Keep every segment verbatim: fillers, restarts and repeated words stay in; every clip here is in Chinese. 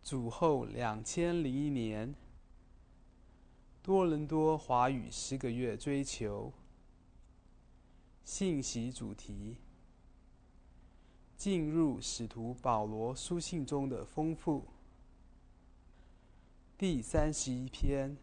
主后两千零一年，多伦多华语十个月追求信息主题：进入使徒保罗书信中的丰富。第三十一篇。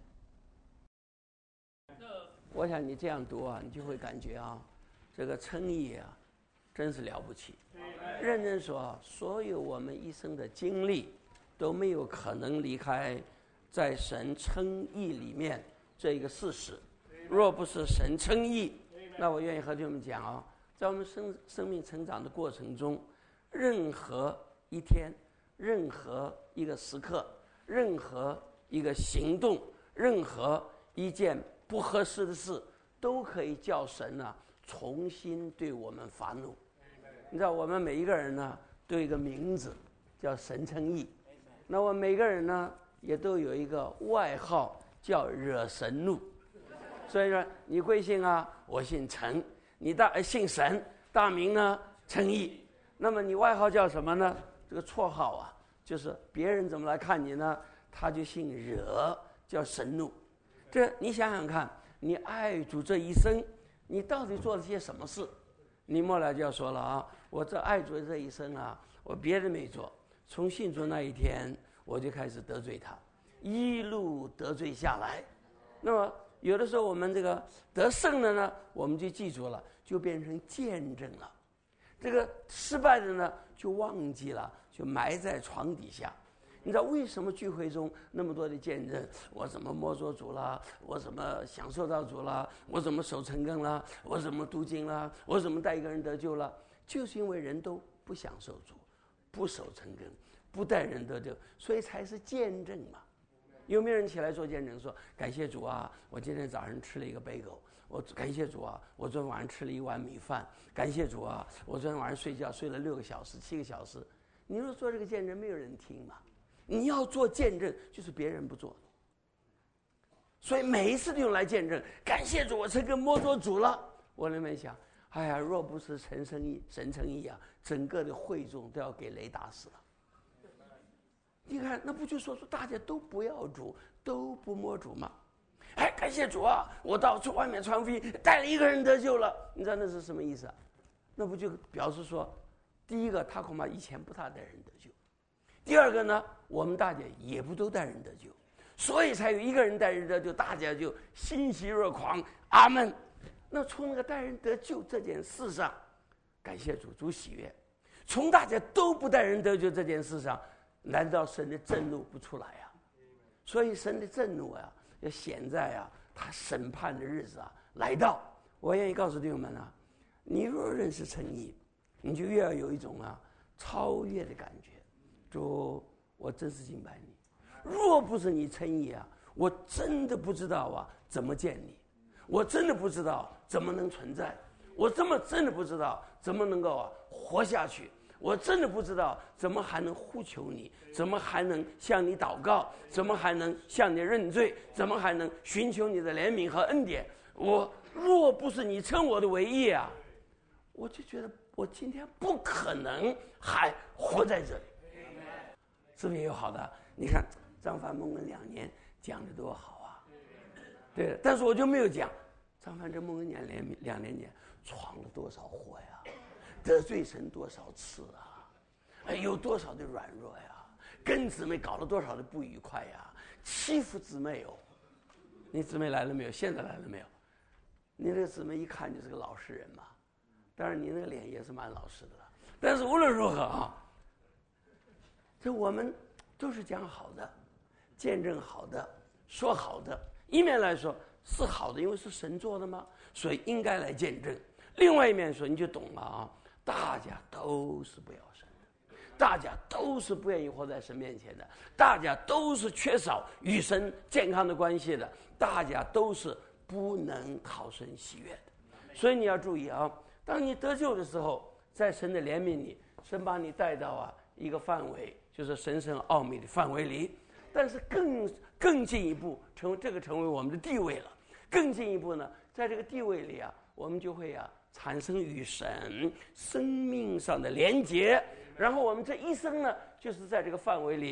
我想你这样读啊，你就会感觉啊，这个称义啊，真是了不起。认真说，所有我们一生的经历都没有可能离开在神称义里面这一个事实。若不是神称义，那我愿意和弟兄们讲啊，在我们生生命成长的过程中，任何一天、任何一个时刻、任何一个行动、任何一件不合适的事，都可以叫神呢、啊、重新对我们发怒。你知道，我们每一个人呢都有一个名字叫神称义，那我们每个人呢也都有一个外号叫惹神怒。所以说，你贵姓啊？我姓陈。你大姓神，大名呢称义。那么你外号叫什么呢？这个绰号啊，就是别人怎么来看你呢？他就姓惹，叫神怒。这你想想看，你爱主这一生，你到底做了些什么事？你末来就要说了啊，我这爱主这一生啊，我别的没做，从信主那一天我就开始得罪他，一路得罪下来。那么有的时候我们这个得胜了呢，我们就记住了，就变成见证了；这个失败的呢，就忘记了，就埋在床底下。你知道为什么聚会中那么多的见证？我怎么摸着主了？我怎么享受到主了？我怎么守成根了？我怎么读经了？我怎么带一个人得救了？就是因为人都不享受主，不守成根，不带人得救，所以才是见证嘛。有没有人起来做见证说，感谢主啊，我今天早上吃了一个贝狗，我感谢主啊，我昨天晚上吃了一碗米饭，感谢主啊，我昨天晚上睡觉睡了六个小时七个小时。你说做这个见证没有人听嘛？你要做见证，就是别人不做的。所以每一次都用来见证，感谢主，我成根摸着主了。我那边想，哎呀，若不是神称义，神称义啊，整个的会众都要给雷打死了。你看，那不就说说大家都不要主，都不摸主吗？哎，感谢主啊，我到处外面传福音，带了一个人得救了。你知道那是什么意思啊？那不就表示说，第一个他恐怕以前不大带人得救。第二个呢，我们大家也不都带人得救，所以才有一个人带人得救，大家就欣喜若狂，阿们。那从那个带人得救这件事上，感谢主，主喜悦；从大家都不带人得救这件事上，难道神的震怒不出来啊？所以神的震怒啊，要显在啊，他审判的日子啊来到。我愿意告诉弟兄们啊，你若认识称义，你就越要有一种啊超越的感觉。主，我真是敬拜你。若不是你称义啊，我真的不知道啊怎么见你，我真的不知道怎么能存在，我这么真的不知道怎么能够啊活下去，我真的不知道怎么还能呼求你，怎么还能向你祷告，怎么还能向你认罪，怎么还能寻求你的怜悯和恩典。我若不是你称我的为义啊，我就觉得我今天不可能还活在这里。是不是也有好的？你看张凡蒙恩两年讲的多好啊，对。但是我就没有讲张凡这蒙恩两年两年间闯了多少祸呀，得罪神多少次啊，哎，有多少的软弱呀，跟姊妹搞了多少的不愉快呀，欺负姊妹哦。你姊妹来了没有？现在来了没有？你这个姊妹一看就是个老实人嘛，当然你那个脸也是蛮老实的了。但是无论如何啊，这我们都是讲好的，见证好的，说好的。一面来说是好的，因为是神做的嘛，所以应该来见证。另外一面说，你就懂了啊，大家都是不要神的，大家都是不愿意活在神面前的，大家都是缺少与神健康的关系的，大家都是不能讨神喜悦的。所以你要注意啊，当你得救的时候，在神的怜悯里，神把你带到啊一个范围，就是神圣奥秘的范围里。但是更更进一步，成为这个成为我们的地位了。更进一步呢，在这个地位里啊，我们就会啊产生与神生命上的连结，然后我们这一生呢，就是在这个范围里啊，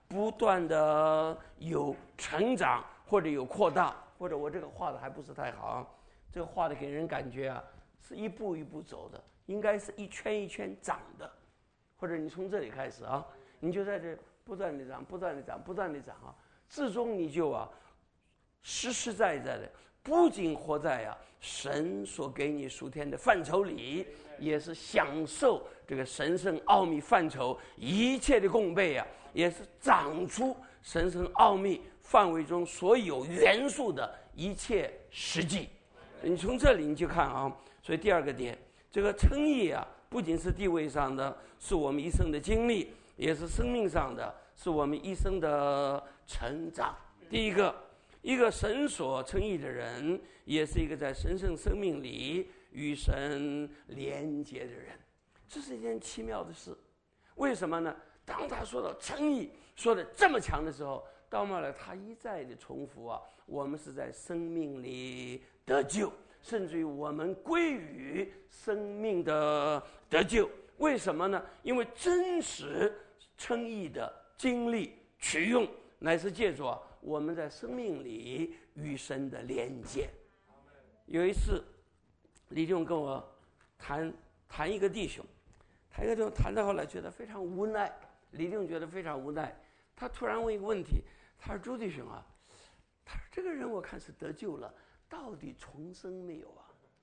不断的有成长，或者有扩大，或者我这个画的还不是太好，这个画的给人感觉啊是一步一步走的，应该是一圈一圈长的，或者你从这里开始啊，你就在这不断的长，不断的长，不断的长啊，最终你就啊实实在在的，不仅活在啊神所给你属天的范畴里，也是享受这个神圣奥秘范畴一切的供备啊，也是长出神圣奥秘范围中所有元素的一切实际。你从这里你就看啊，所以第二个点，这个称义啊，不仅是地位上的，是我们一生的经历，也是生命上的，是我们一生的成长。第一个，一个神所称义的人，也是一个在神圣生命里与神连结的人，这是一件奇妙的事。为什么呢？当他说到称义说的这么强的时候，到末了他一再的重复啊，我们是在生命里得救，甚至于我们归于生命的得救。为什么呢？因为真实称义的经历取用，乃是借助啊我们在生命里与神的连接。有一次李弟兄跟我谈谈一个弟兄，谈一个弟兄谈到后来觉得非常无奈，李弟兄觉得非常无奈，他突然问一个问题，他说：“朱弟兄啊，他说这个人我看是得救了，到底重生没有啊？”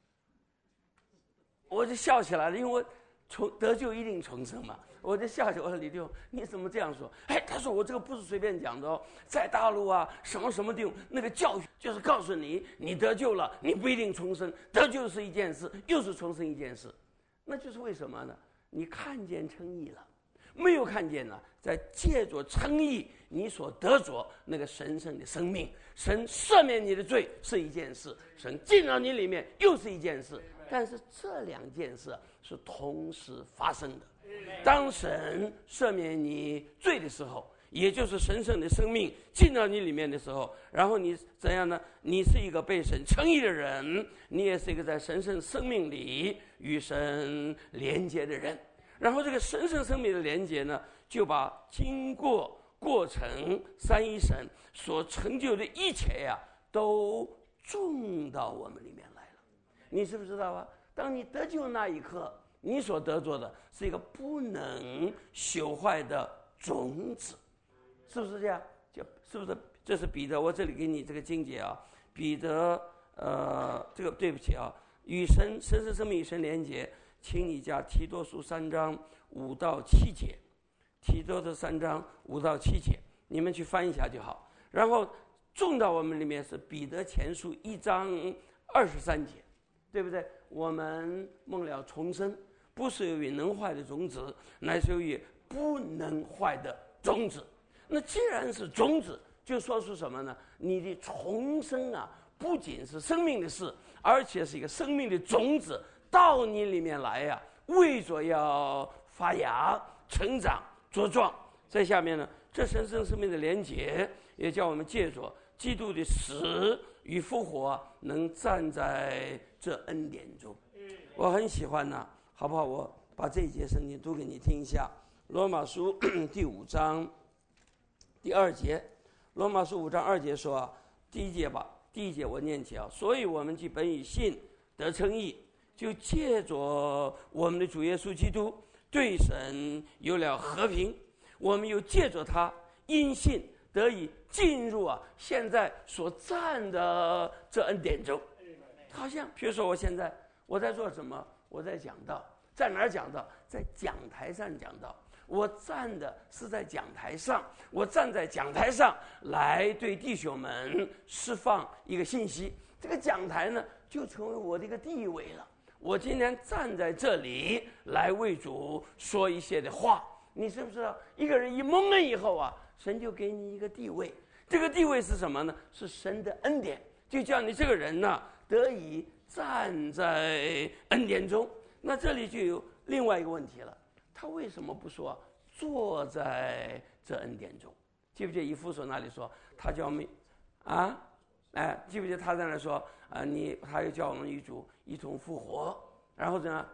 我就笑起来了，因为我重得救一定重生嘛，我就笑起来，我说：“李弟兄，你怎么这样说？”哎，他说：“我这个不是随便讲的哦，在大陆啊，什么什么地方，那个教训就是告诉你，你得救了，你不一定重生，得救是一件事，又是重生一件事，那就是为什么呢？你看见称义了。”没有看见呢，在借着称义，你所得着那个神圣的生命，神赦免你的罪是一件事，神进到你里面又是一件事，但是这两件事是同时发生的。当神赦免你罪的时候，也就是神圣的生命进到你里面的时候，然后你怎样呢？你是一个被神称义的人，你也是一个在神圣生命里与神连接的人。然后这个神圣生命的连接呢，就把经过过程三一神所成就的一切呀、啊，都种到我们里面来了。你知不知道啊？当你得救那一刻，你所得着的是一个不能朽坏的种子，是不是这样？就是不是？这是彼得，我这里给你这个经节啊，彼得呃，这个对不起啊，与神神圣生命与神连接。请你加提多书三章五到七节，提多的三章五到七节，你们去翻一下就好。然后种到我们里面是彼得前书一章二十三节，对不对？我们梦了重生，不是由于能坏的种子，乃是由于不能坏的种子。那既然是种子，就说出什么呢？你的重生啊，不仅是生命的事，而且是一个生命的种子。到你里面来呀、啊，为着要发芽、成长、茁壮。在下面呢，这神圣生命的连结，也叫我们借着基督的死与复活，能站在这恩典中。我很喜欢呢、啊，好不好？我把这一节圣经读给你听一下，《罗马书》第五章第二节，《罗马书》五章二节说啊，第一节吧，第一节我念起啊，所以我们既本以信得称义。就借着我们的主耶稣基督对神有了和平，我们又借着他因信得以进入啊现在所站的这恩典中。好像比如说我现在我在做什么？我在讲道，在哪儿讲道？在讲台上讲道。我站的是在讲台上，我站在讲台上来对弟兄们释放一个信息。这个讲台呢，就成为我的一个地位了。我今天站在这里来为主说一些的话，你知不知道？一个人一蒙恩以后啊，神就给你一个地位。这个地位是什么呢？是神的恩典，就叫你这个人呢、啊、得以站在恩典中。那这里就有另外一个问题了，他为什么不说坐在这恩典中？记不记得以弗所那里说他叫我们啊？哎，记不记得他在那说啊？你他又叫我们与主一同复活，然后呢？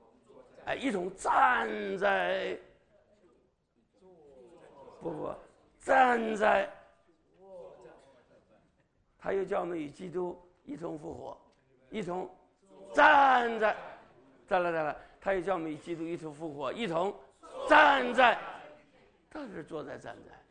哎，一同站在不不站在，他又叫我们与基督一同复活，一同站在，再来再来，他又叫我们与基督一同复活，一同站在，到底是坐在站在？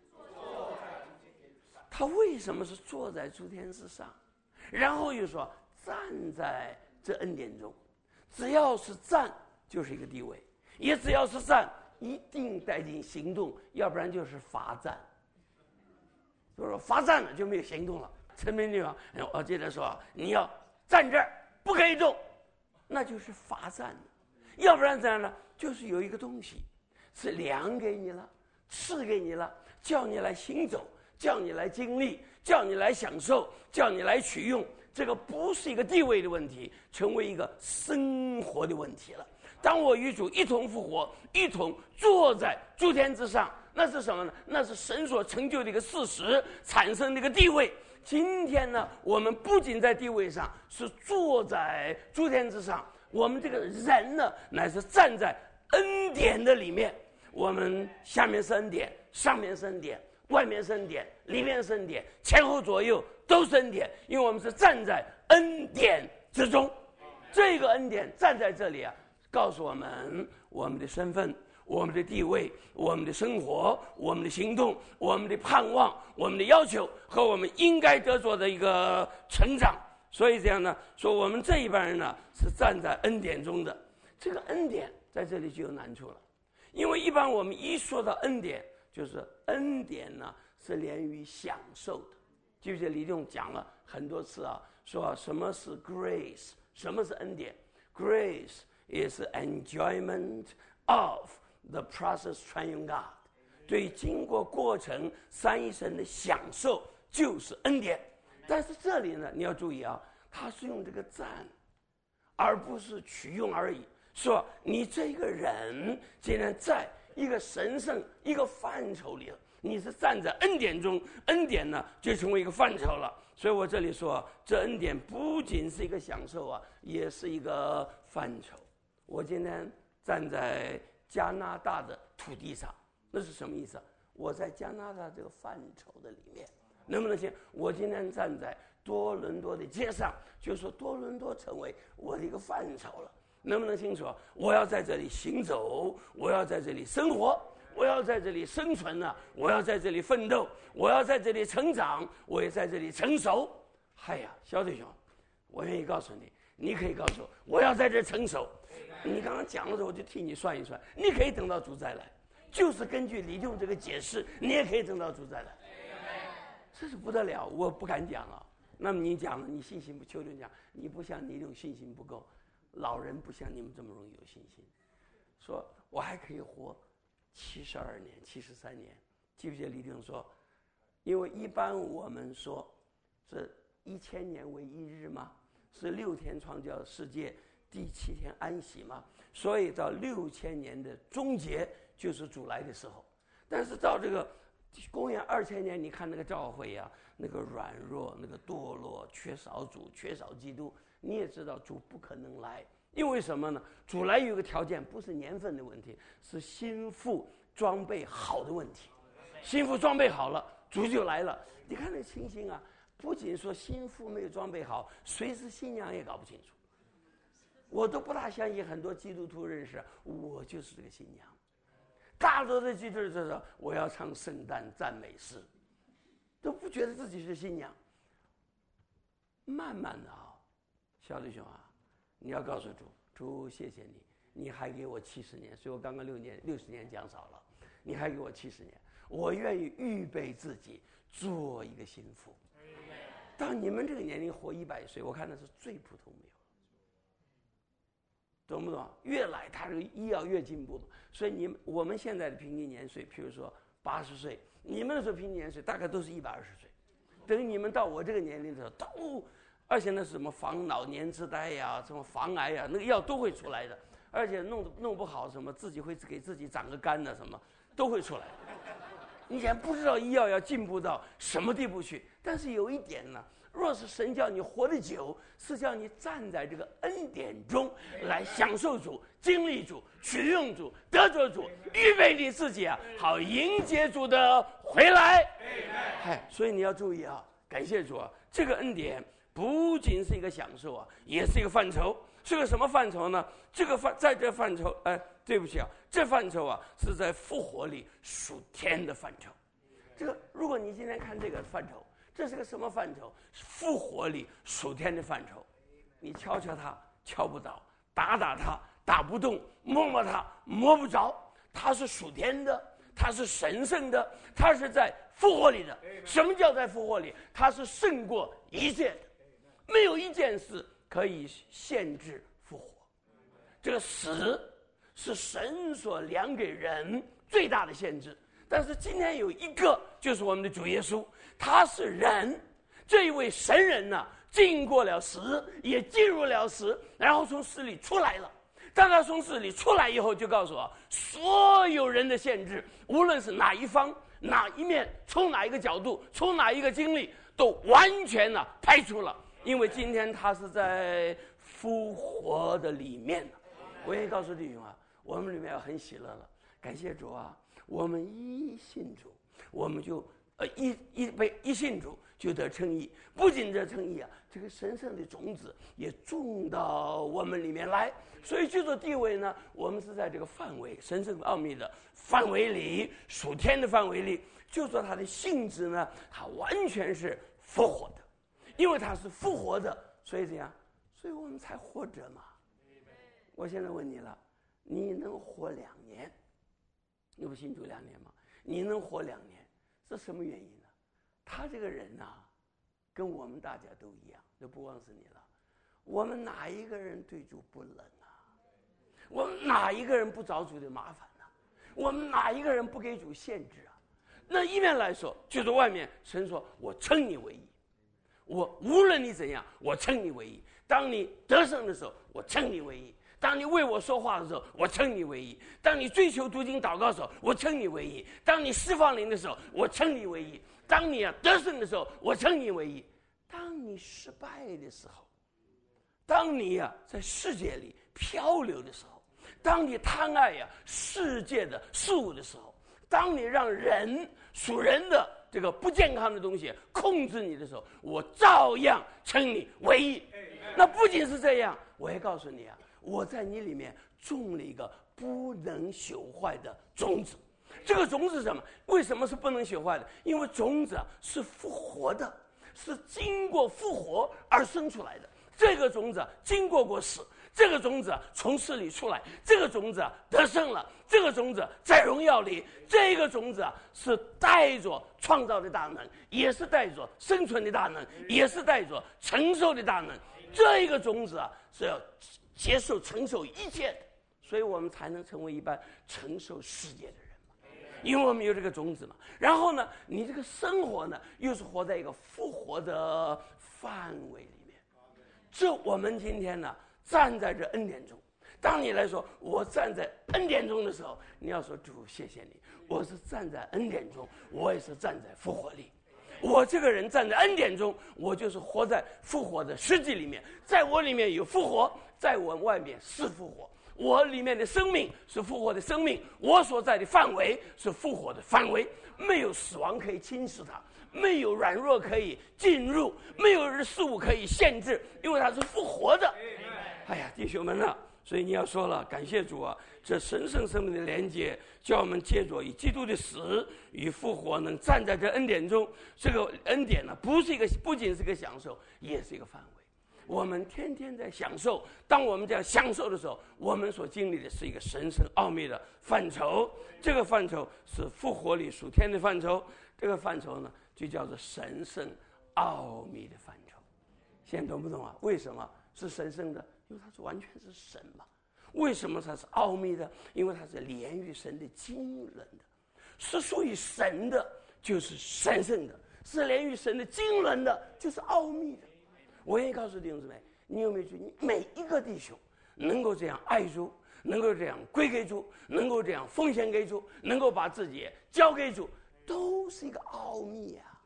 他为什么是坐在诸天之上？然后又说站在这恩典中，只要是站就是一个地位，也只要是站一定带进行动，要不然就是罚站。就是说罚站了就没有行动了。陈明地方，我接着说，你要站这儿不可以动，那就是罚站了。要不然怎样呢？就是有一个东西是量给你了，赐给你了，叫你来行走，叫你来经历，叫你来享受，叫你来取用。这个不是一个地位的问题，成为一个生活的问题了。当我与主一同复活，一同坐在诸天之上，那是什么呢？那是神所成就的一个事实，产生的一个地位。今天呢，我们不仅在地位上是坐在诸天之上，我们这个人呢，乃是站在恩典的里面。我们下面是恩典，上面是恩典，外面是恩典，里面是恩典，前后左右都是恩典，因为我们是站在恩典之中。这个恩典站在这里啊，告诉我们我们的身份，我们的地位，我们的生活，我们的行动，我们的盼望，我们的要求和我们应该得着的一个成长。所以这样呢，说我们这一帮人呢是站在恩典中的。这个恩典在这里就有难处了，因为一般我们一说到恩典，就是恩典呢是连于享受的。记不记得李仲讲了很多次啊，说什么是 grace， 什么是恩典。 Grace is enjoyment of the process triune God， 对经过过程三一神的享受就是恩典。但是这里呢，你要注意啊，他是用这个站，而不是取用而已。说你这个人既然在一个神圣一个范畴里了，你是站在恩典中，恩典呢就成为一个范畴了。所以我这里说，这恩典不仅是一个享受啊，也是一个范畴。我今天站在加拿大的土地上，那是什么意思？我在加拿大这个范畴的里面，能不能行？我今天站在多伦多的街上，就说多伦多成为我的一个范畴了，能不能清楚？我要在这里行走，我要在这里生活，我要在这里生存啊，我要在这里奋斗，我要在这里成长，我也在这里成熟。嗨呀，小弟兄，我愿意告诉你，你可以告诉我，我要在这成熟。你刚刚讲的时候，我就替你算一算，你可以等到主再来，就是根据李仲这个解释，你也可以等到主再来，这是不得了，我不敢讲了。那么你讲了，你信心不？求求讲，你不像李仲信心不够，老人不像你们这么容易有信心。说我还可以活七十二年、七十三年，记不记得李仲说？因为一般我们说是一千年为一日嘛，是六天创造世界，第七天安息嘛，所以到六千年的终结就是主来的时候。但是到这个公元二千年，你看那个教会啊，那个软弱，那个堕落，缺少主，缺少基督，你也知道主不可能来。因为什么呢？主来有个条件，不是年份的问题，是心腹装备好的问题。心腹装备好了，主就来了。你看那情形啊，不仅说心腹没有装备好，谁是新娘也搞不清楚。我都不大相信很多基督徒认识我就是这个新娘。大多的基督徒说我要唱圣诞赞美诗，都不觉得自己是新娘。慢慢的啊，小弟兄啊，你要告诉主，主谢谢你，你还给我七十年，所以我刚刚六年六十年讲少了，你还给我七十年，我愿意预备自己做一个心腹。到你们这个年龄活一百岁，我看那是最普通没有。懂不懂？越来他这个医药越进步，所以你们我们现在的平均年岁，譬如说八十岁，你们的时候平均年岁大概都是一百二十岁。等你们到我这个年龄的时候，都而且那是什么防老年痴呆呀，什么防癌呀，那个药都会出来的。而且弄弄不好什么自己会给自己长个肝呐，什么都会出来。你想不知道医药要进步到什么地步去，但是有一点呢。若是神叫你活得久，是叫你站在这个恩典中来享受主、经历主、取用主、得着主，预备你自己啊，好迎接主的回来。哎，所以你要注意啊，感谢主啊，这个恩典不仅是一个享受啊，也是一个范畴。是个什么范畴呢？这个范在这范畴，哎，对不起啊，这范畴啊是在复活里属天的范畴。这个，如果你今天看这个范畴，这是个什么范畴？复活里属天的范畴。你敲敲它，敲不着；打打它，打不动；摸摸它，摸不着。它是属天的，它是神圣的，它是在复活里的。什么叫在复活里？它是胜过一切的，没有一件事可以限制复活。这个死是神所量给人最大的限制，但是今天有一个，就是我们的主耶稣，他是人，这一位神人呢、啊，经过了死，也进入了死，然后从死里出来了。当他从死里出来以后，就告诉我，所有人的限制，无论是哪一方、哪一面，从哪一个角度，从哪一个经历，都完全呢、啊、排除了。因为今天他是在复活的里面的。我也告诉弟兄啊，我们里面要很喜乐了，感谢主啊！我们一信主，我们就呃一一被一信主就得称义。不仅得称义啊，这个神圣的种子也种到我们里面来。所以就这地位呢，我们是在这个范围神圣奥秘的范围里，属天的范围里。就说它的性质呢，它完全是复活的，因为它是复活的，所以怎样？所以我们才活着嘛。我现在问你了，你能活两年？你不信主两年吗？你能活两年，是什么原因呢？他这个人呐、啊，跟我们大家都一样，这不光是你了。我们哪一个人对主不冷啊？我们哪一个人不找主的麻烦呢、啊？我们哪一个人不给主限制啊？那一面来说，就是外面神说：“我称你为义，我无论你怎样，我称你为义。当你得胜的时候，我称你为义。”当你为我说话的时候，我称你为义；当你追求读经祷告的时候，我称你为义；当你释放灵的时候，我称你为义；当你啊得胜的时候，我称你为义；当你失败的时候，当你啊在世界里漂流的时候，当你贪爱呀、啊、世界的事物的时候，当你让人属人的这个不健康的东西控制你的时候，我照样称你为义。那不仅是这样，我也告诉你啊，我在你里面种了一个不能朽坏的种子。这个种子是什么？为什么是不能朽坏的？因为种子是复活的，是经过复活而生出来的。这个种子经过过死，这个种子从死里出来，这个种子得胜了，这个种子在荣耀里，这个种子是带着创造的大能，也是带着生存的大能，也是带着承受的大能。这个种子啊是要接受承受一切的，所以我们才能成为一般承受世界的人嘛，因为我们有这个种子嘛。然后呢，你这个生活呢又是活在一个复活的范围里面。这我们今天呢站在这恩典中，当你来说我站在恩典中的时候，你要说主谢谢你，我是站在恩典中，我也是站在复活里。我这个人站在恩典中，我就是活在复活的实际里面，在我里面有复活，在我外面是复活。我里面的生命是复活的生命，我所在的范围是复活的范围，没有死亡可以侵蚀它，没有软弱可以进入，没有事物可以限制，因为它是复活的。哎呀，弟兄们啊，所以你要说了，感谢主啊，这神圣生命的连接，叫我们借着以基督的死与复活，能站在这恩典中。这个恩典呢，不是一个，不仅是一个享受，也是一个范围。我们天天在享受，当我们这样享受的时候，我们所经历的是一个神圣奥秘的范畴。这个范畴是复活里属天的范畴，这个范畴呢，就叫做神圣奥秘的范畴。现在懂不懂啊？为什么是神圣的？因为它是完全是神嘛。为什么它是奥秘的？因为它是连于神的经纶的，是属于神的，就是神圣的；是连于神的经纶的，就是奥秘的。我愿意告诉弟兄姊妹，你有没有觉得你每一个弟兄能够这样爱主，能够这样归给主，能够这样奉献给主，能够把自己交给主，都是一个奥秘啊！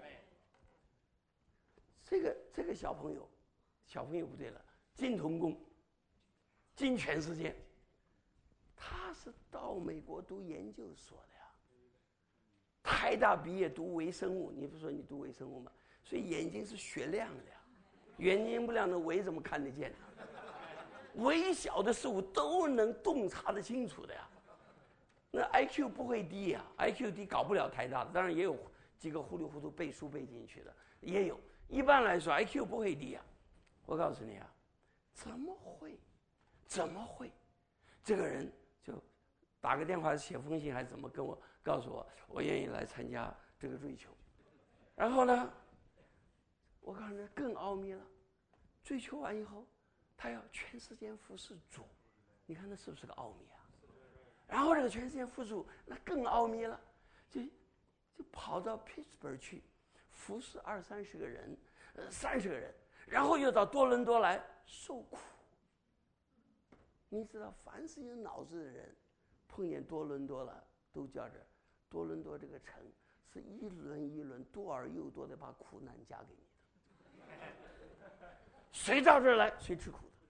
这个这个小朋友，小朋友不对了，金童工，金全世界，他是到美国读研究所的呀，台台大毕业读微生物，你不说你读微生物吗？所以眼睛是雪亮的呀，眼睛不亮的微怎么看得见？微小的事物都能洞察得清楚的呀。那 I Q 不会低呀 ，I Q 低搞不了台大的，当然也有几个糊里糊涂背书背进去的，也有。一般来说 I Q 不会低呀。我告诉你啊，怎么会？怎么会？这个人就打个电话、写封信，还怎么跟我告诉我，我愿意来参加这个追求。然后呢，我告诉你更奥秘了，追求完以后，他要全世界服侍主，你看那是不是个奥秘啊？然后这个全世界服侍主，那更奥秘了，就就跑到 Pittsburgh 去服侍二三十个人，呃三十个人，然后又到多伦多来受苦。你知道，凡是有脑子的人，碰见多伦多了，都叫着多伦多这个城是一轮一轮多而又多的把苦难加给你的。谁到这儿来，谁吃苦的。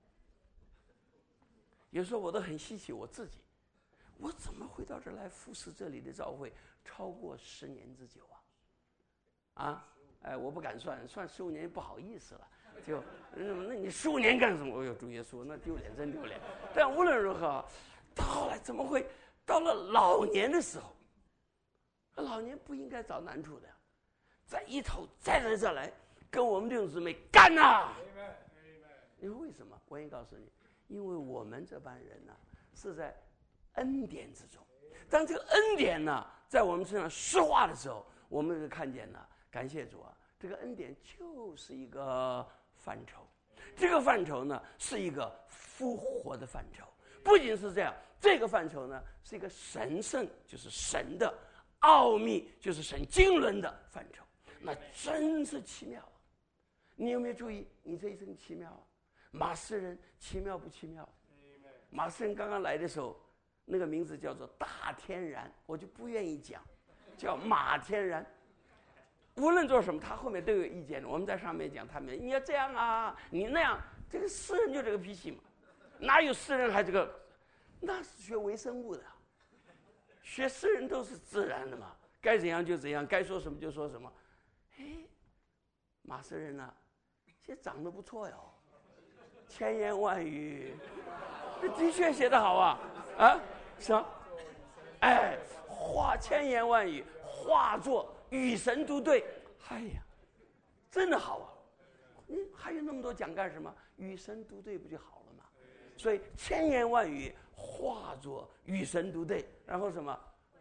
有时候我都很稀奇我自己，我怎么会到这儿来服侍这里的教会超过十年之久啊？啊，哎，我不敢算，算十五年不好意思了。就，那你十五年干什么？哎呦，主耶稣，那丢脸，真丢脸。但无论如何，到后来怎么会到了老年的时候？老年不应该找难处的，在一头再来再来，跟我们弟兄姊妹干呐、啊！因为为什么？我也告诉你，因为我们这班人呢、啊，是在恩典之中。当这个恩典呢，在我们身上施化的时候，我们就看见了。感谢主啊，这个恩典就是一个范畴，这个范畴呢是一个复活的范畴。不仅是这样，这个范畴呢是一个神圣，就是神的奥秘，就是神经纶的范畴。那真是奇妙啊！你有没有注意，你这一生奇妙啊？马斯人奇妙不奇妙？马斯人刚刚来的时候，那个名字叫做大天然，我就不愿意讲，叫马天然。无论做什么，他后面都有意见的。我们在上面讲，他们你要这样啊，你那样，这个诗人就这个脾气嘛，哪有诗人还这个？那是学微生物的，学诗人都是自然的嘛，该怎样就怎样，该说什么就说什么。哎，马斯人呢、啊，现在长得不错哟，千言万语，这的确写得好啊啊，是吧？哎，话千言万语，化作。与神独对，哎呀，真的好啊！你还有那么多讲干什么？与神独对不就好了吗？所以千言万语化作与神独对，然后什么？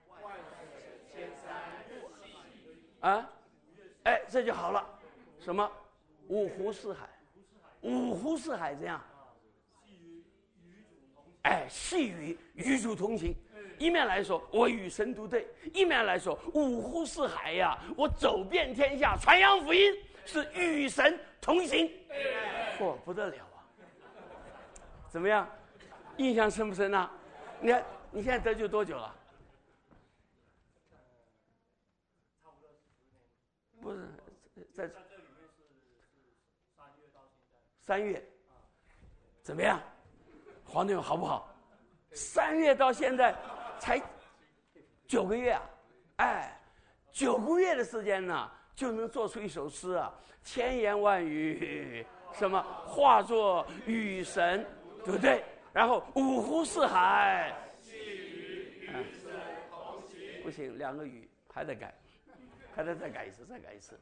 啊，哎，这就好了。什么？五湖四海，五湖四海这样。哎，细雨与主同行。一面来说我与神独对，一面来说五湖四海呀，我走遍天下传扬福音，是与神同行，嚯、哦，不得了啊！怎么样，印象深不深啊？你看你现在得救多久了？不是在三月，怎么样？黄队友好不好？三月到现在才九个月啊，哎，九个月的时间呢，就能做出一首诗啊，千言万语，什么化作与神，对不对？然后五湖四海，嗯，不行，两个语还得改，还得再改一次，再改一次。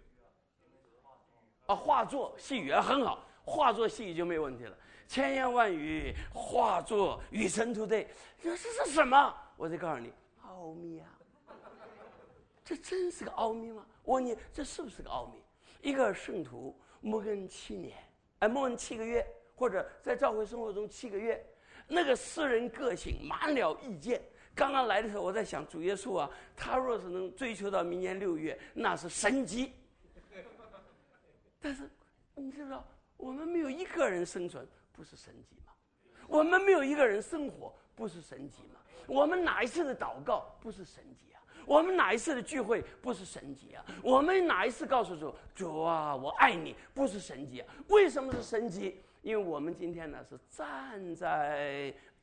啊，化作细语啊，很好，化作细语就没有问题了。千言万语化作与神独对，这是什么？我再告诉你，奥秘啊！这真是个奥秘吗？我问你，这是不是个奥秘？一个圣徒牧恩七年，哎，牧恩七个月，或者在教会生活中七个月，那个私人个性满了意见。刚刚来的时候，我在想，主耶稣啊，他若是能追求到明年六月，那是神迹。但是你知道，我们没有一个人生存。不是神迹吗？我们没有一个人生活，不是神迹吗？我们哪一次的祷告不是神迹啊？我们哪一次的聚会不是神迹啊？我们哪一次告诉主，主啊，我爱你，不是神迹啊？为什么是神迹？因为我们今天呢是站在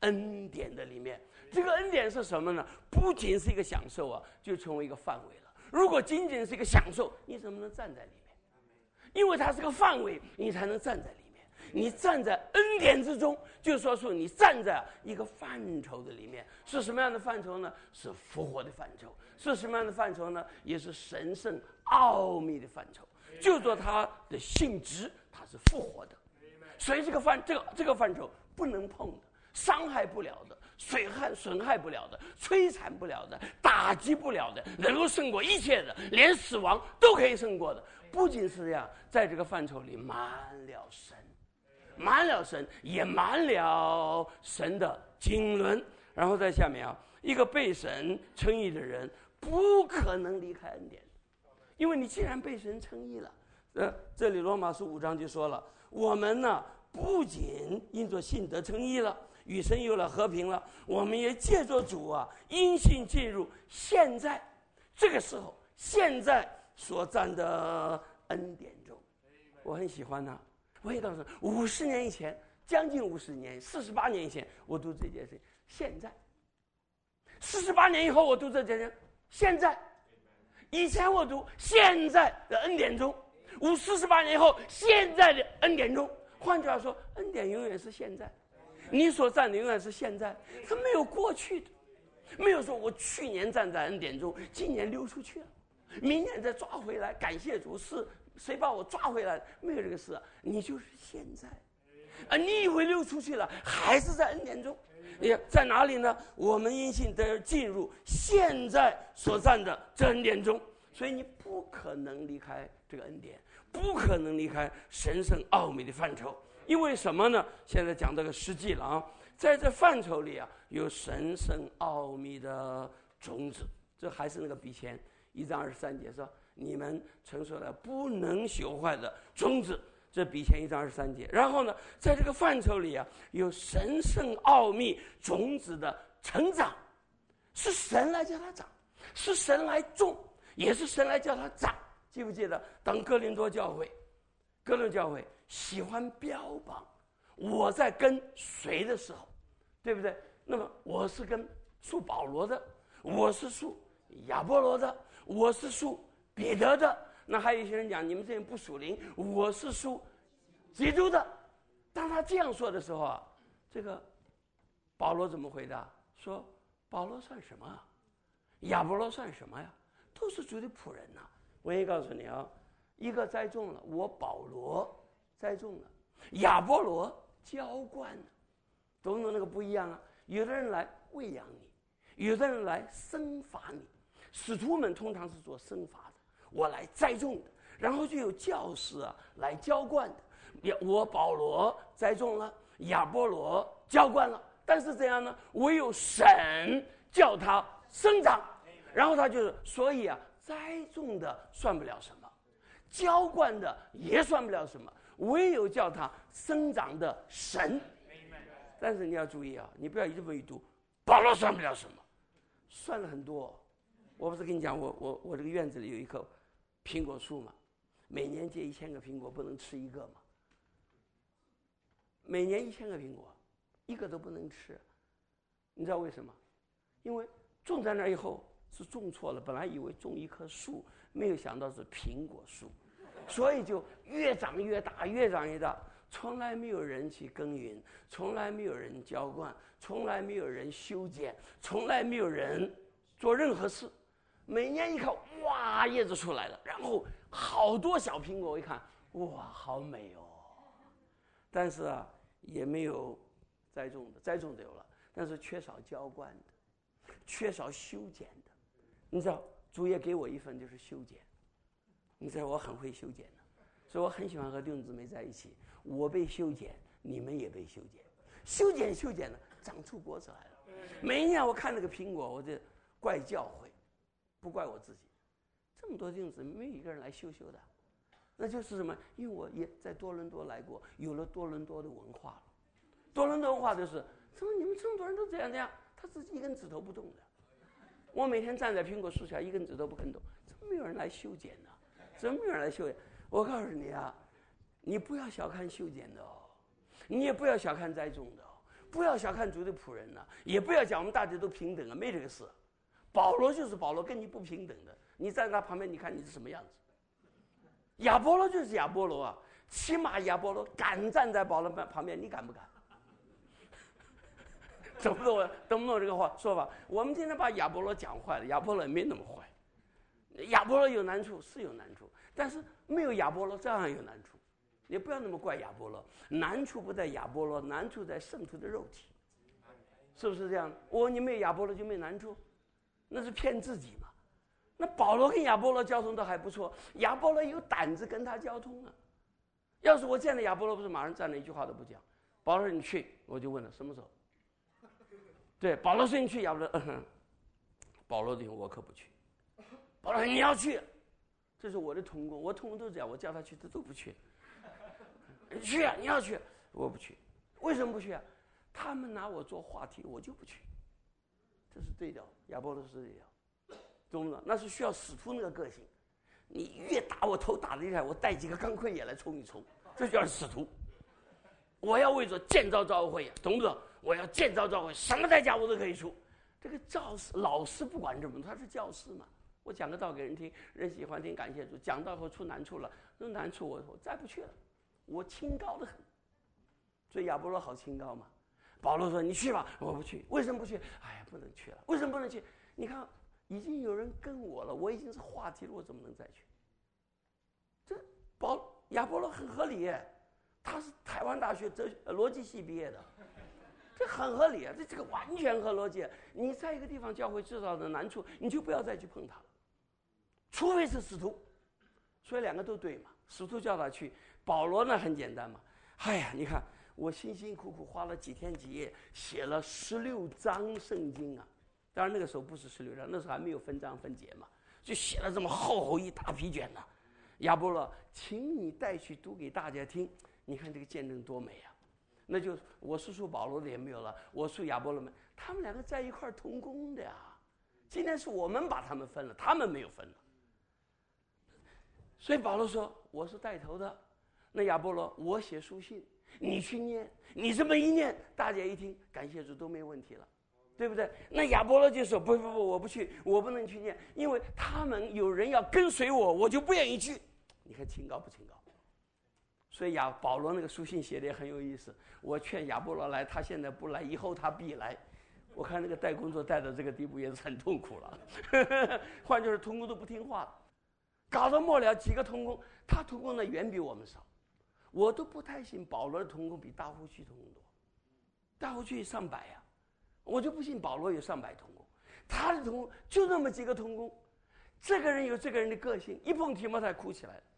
恩典的里面。这个恩典是什么呢？不仅是一个享受啊，就成为一个范围了。如果仅仅是一个享受，你怎么能站在里面？因为它是个范围，你才能站在里面。你站在恩典之中，就说说你站在一个范畴的里面。是什么样的范畴呢？是复活的范畴。是什么样的范畴呢？也是神圣奥秘的范畴。就说它的性质，它是复活的，所以这个范这个这个范畴不能碰的，伤害不了的，损害损害不了的，摧残不了的，打击不了的，能够胜过一切的，连死亡都可以胜过的。不仅是这样，在这个范畴里满了神，满了神，也满了神的经纶。然后在下面啊，一个被神称义的人不可能离开恩典，因为你既然被神称义了，呃，这里罗马书五章就说了，我们呢不仅因着信得称义了，与神有了和平了，我们也借着主啊，因信进入现在这个时候现在所占的恩典中。我很喜欢他，我也告诉你，五十年以前，将近五十年，四十八年以前，我读这件事，现在，四十八年以后我读这件事，现在，以前我读现在的恩典中，五四十八年以后现在的恩典中。换句话说，恩典永远是现在，你所站的永远是现在，它没有过去的，没有说我去年站在恩典中，今年溜出去了，明年再抓回来，感谢主，是谁把我抓回来？没有这个事，你就是现在。啊，你以为溜出去了，还是在恩典中？也在哪里呢？我们因信得进入现在所站的这恩典中，所以你不可能离开这个恩典，不可能离开神圣奥秘的范畴。因为什么呢？现在讲这个实际了啊，在这范畴里啊，有神圣奥秘的种子。这还是那个笔前一章二十三节说，你们承受了不能朽坏的种子。这比前一章二十三节。然后呢，在这个范畴里啊，有神圣奥秘种子的成长，是神来叫它长，是神来种，也是神来叫它长。记不记得当哥林多教会哥林多教会喜欢标榜我在跟谁的时候，对不对？那么我是跟属保罗的，我是属亚波罗的，我是属彼得的。那还有一些人讲，你们这人不属灵，我是属基督的。当他这样说的时候啊，这个保罗怎么回答？说保罗算什么啊？亚波罗算什么呀？都是主的仆人呐、啊。我也告诉你啊，一个栽种了，我保罗栽种了，亚波罗浇灌了，懂不懂？那个不一样啊。有的人来喂养你，有的人来生发你。使徒们通常是做生发的，我来栽种的，然后就有教师啊来浇灌的。我保罗栽种了，亚波罗浇灌了，但是怎样呢？唯有神叫他生长，然后他就是，所以啊，栽种的算不了什么，浇灌的也算不了什么，唯有叫他生长的神。但是你要注意啊，你不要这么一读，保罗算不了什么，算了很多。我不是跟你讲，我我我这个院子里有一棵苹果树嘛，每年结一千个苹果，不能吃一个嘛。每年一千个苹果，一个都不能吃。你知道为什么？因为种在那以后是种错了，本来以为种一棵树，没有想到是苹果树，所以就越长越大，越长越大。从来没有人去耕耘，从来没有人浇灌，从来没有人修剪，从来没有人做任何事。每年一看，哇，叶子出来了，然后好多小苹果，我一看，哇，好美哦。但是啊，也没有栽种的，栽种的有了，但是缺少浇灌的，缺少修剪的。你知道，主也给我一份就是修剪。你知道我很会修剪的，所以我很喜欢和弟兄姊妹在一起。我被修剪，你们也被修剪，修剪修剪了，长出果子来了。每一年我看那个苹果，我就怪教会，不怪我自己。这么多弟兄姊妹，没有一个人来修修的，那就是什么？因为我也在多伦多来过，有了多伦多的文化了。多伦多文化就是，怎么你们这么多人都这样这样，他自己一根指头不动的。我每天站在苹果树下，一根指头不肯动，怎么没有人来修剪呢？怎么没有人来修剪？我告诉你啊，你不要小看修剪的哦，你也不要小看栽种的哦。 不要小看主的仆人了、啊，也不要讲我们大家都平等啊，没这个事。保罗就是保罗，跟你不平等的。你站在他旁边，你看你是什么样子？亚波罗就是亚波罗啊，起码亚波罗敢站在保罗旁边，你敢不敢？懂不懂我？懂不懂这个话说法？我们今天把亚波罗讲坏了，亚波罗也没那么坏。亚波罗有难处是有难处，但是没有亚波罗照样有难处。也不要那么怪亚波罗，难处不在亚波罗，难处在圣徒的肉体，是不是这样？我你没有亚波罗就没难处，那是骗自己嘛。那保罗跟亚波罗交通都还不错，亚波罗有胆子跟他交通啊。要是我见了亚波罗，不是马上站了一句话都不讲。保罗说你去，我就问了什么时候？对，保罗说你去，亚波罗，嗯哼，保罗的我可不去。保罗说你要去，这是我的同工，我同工都这样，我叫他去，他都不去。你去啊，你要去，我不去。为什么不去啊？他们拿我做话题，我就不去。这是对的，亚波罗是对的，懂不懂？那是需要使徒那个个性。你越打我头打得厉害，我带几个钢盔也来冲一冲，这叫使徒。我要为着建造教会，懂不懂？我要建造教会，什么代价我都可以出。这个教师老师不管这么多，他是教师嘛。我讲个道给人听，人喜欢听，感谢主。讲到后出难处了，那难处我我再不去了，我清高的很。所以亚波罗好清高嘛。保罗说：“你去吧，我不去。为什么不去？哎呀，不能去了。为什么不能去？你看，已经有人跟我了，我已经是话题了，我怎么能再去？这保亚波罗很合理耶，他是台湾大学哲学逻辑系毕业的，这很合理啊，这这个完全合逻辑。你在一个地方教会制造的难处，你就不要再去碰它了，除非是使徒。所以两个都对嘛，使徒叫他去，保罗呢很简单嘛。哎呀，你看。”我辛辛苦苦花了几天几夜写了十六章圣经啊，当然那个时候不是十六章，那时候还没有分章分节嘛，就写了这么厚厚一大批卷呢、啊。亚波罗，请你带去读给大家听，你看这个见证多美啊！那就我是属保罗的也没有了，我属亚波罗们，他们两个在一块同工的呀。今天是我们把他们分了，他们没有分了。所以保罗说我是带头的，那亚波罗我写书信。你去念，你这么一念，大家一听，感谢主都没问题了，对不对？那亚波罗就说：“不不不，我不去，我不能去念，因为他们有人要跟随我，我就不愿意去。”你看清高不清高？所以亚保罗那个书信写的也很有意思。我劝亚波罗来，他现在不来，以后他必来。我看那个带工作带到这个地步也是很痛苦了。换句话说，同工都不听话了，搞到末了几个同工，他同工呢远比我们少。我都不太信保罗的同工比大户区同工多，大户区上百呀、啊，我就不信保罗有上百同工，他的同工就那么几个同工，这个人有这个人的个性，一碰提摩太哭起来了，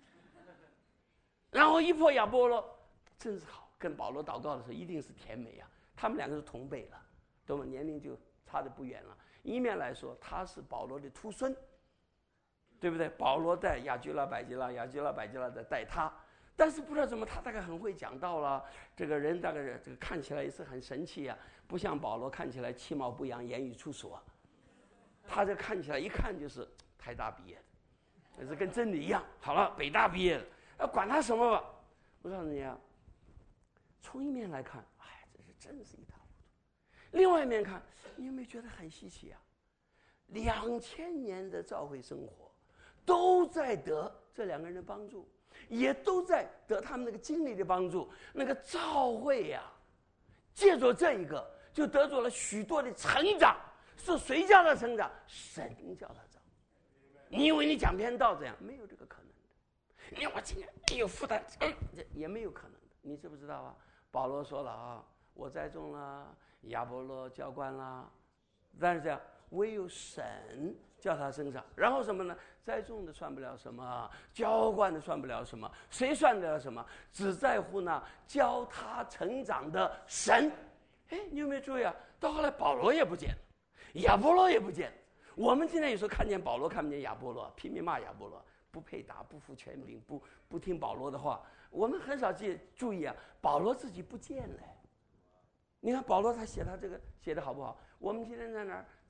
然后一碰亚波罗，真是好，跟保罗祷告的时候一定是甜美呀、啊，他们两个是同辈了，懂吗？年龄就差得不远了。一面来说，他是保罗的徒孙，对不对？保罗带亚居拉、百基拉，亚居拉、百基拉在带他。但是不知道怎么，他大概很会讲道了。这个人大概这个看起来也是很神气啊，不像保罗看起来其貌不扬、言语粗俗啊。他这看起来一看就是台大毕业的，也是跟真的一样。好了，北大毕业的，要管他什么吧？我告诉你啊，从一面来看，哎，这是真是一塌糊涂。另外一面看，你有没有觉得很稀奇啊？两千年的教会生活，都在得这两个人的帮助。也都在得他们那个经历的帮助，那个教会呀、啊，借着这一个就得着了许多的成长。是谁叫他成长？神叫他长。你以为你讲篇道这样？没有这个可能的。你我今天没有负担，哎，也没有可能的。你知不知道啊？保罗说了啊，我栽种了，亚波罗浇灌了，但是这样唯有神叫他生长。然后什么呢？栽种的算不了什么，浇灌的算不了什么，谁算得了什么？只在乎那教他成长的神。哎，你有没有注意啊？到后来保罗也不见了，亚波罗也不见了。我们今天有时候看见保罗，看不见亚波罗，拼命骂亚波罗，不配打，不服权柄，不不听保罗的话。我们很少记注意啊，保罗自己不见了。你看保罗他写他这个写的好不好？我们今天在哪儿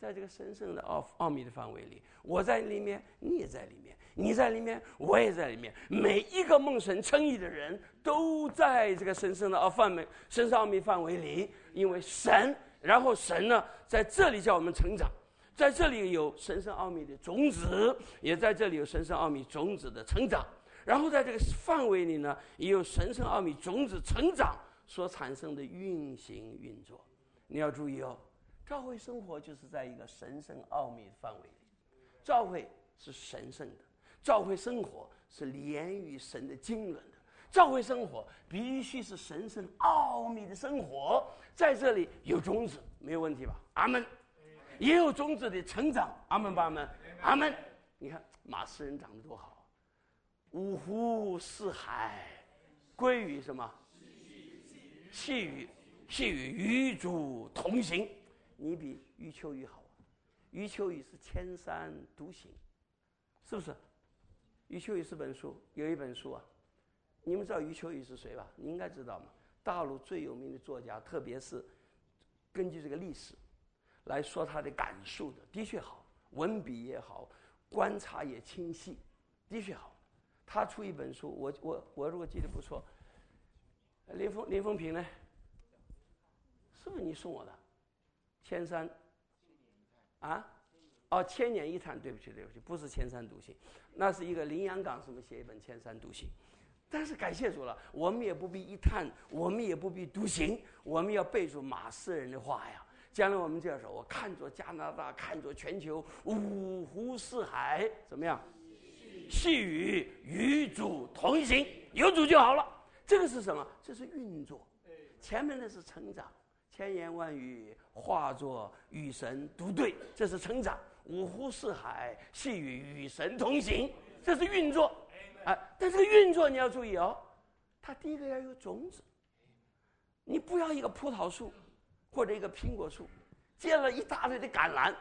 在这个神圣的奥奥秘的范围里，我在里面，你也在里面，你在里面，我也在里面。每一个蒙神称义的人都在这个神圣的奥范围、神圣奥秘范围里，因为神，然后神呢，在这里叫我们成长，在这里有神圣奥秘的种子，也在这里有神圣奥秘种子的成长，然后在这个范围里呢，也有神圣奥秘种子成长所产生的运行运作。你要注意哦，教会生活就是在一个神圣奥秘的范围里，教会是神圣的，教会生活是连于神的经纶的，教会生活必须是神圣奥秘的生活，在这里有种子，没有问题吧？阿们。也有种子的成长，阿们吧，阿们，阿们。你看马诗人长得多好，五湖四海归于什么？细雨，细雨与主同行。你比余秋雨好，余秋雨是千山独行，是不是？余秋雨是本书，有一本书啊，你们知道余秋雨是谁吧？你应该知道嘛。大陆最有名的作家，特别是根据这个历史来说他的感受的，的确好，文笔也好，观察也清晰，的确好。他出一本书，我我我如果记得不错，林峰林峰平呢？是不是你送我的？千山啊？哦，千年一叹，对不起对不起，不是千山独行，那是一个林阳港什么写一本《千山独行》。但是感谢主了，我们也不必一叹，我们也不必独行，我们要背住马诗人的话呀。将来我们这样说，我看着加拿大，看着全球，五湖四海，怎么样？细雨与主同行，有主就好了。这个是什么？这是运作。前面的是成长，千言万语化作与神独对，这是成长。五湖四海，细雨与神同行，这是运作。啊，但这个运作你要注意哦，它第一个要有种子。你不要一个葡萄树或者一个苹果树结了一大堆的橄榄，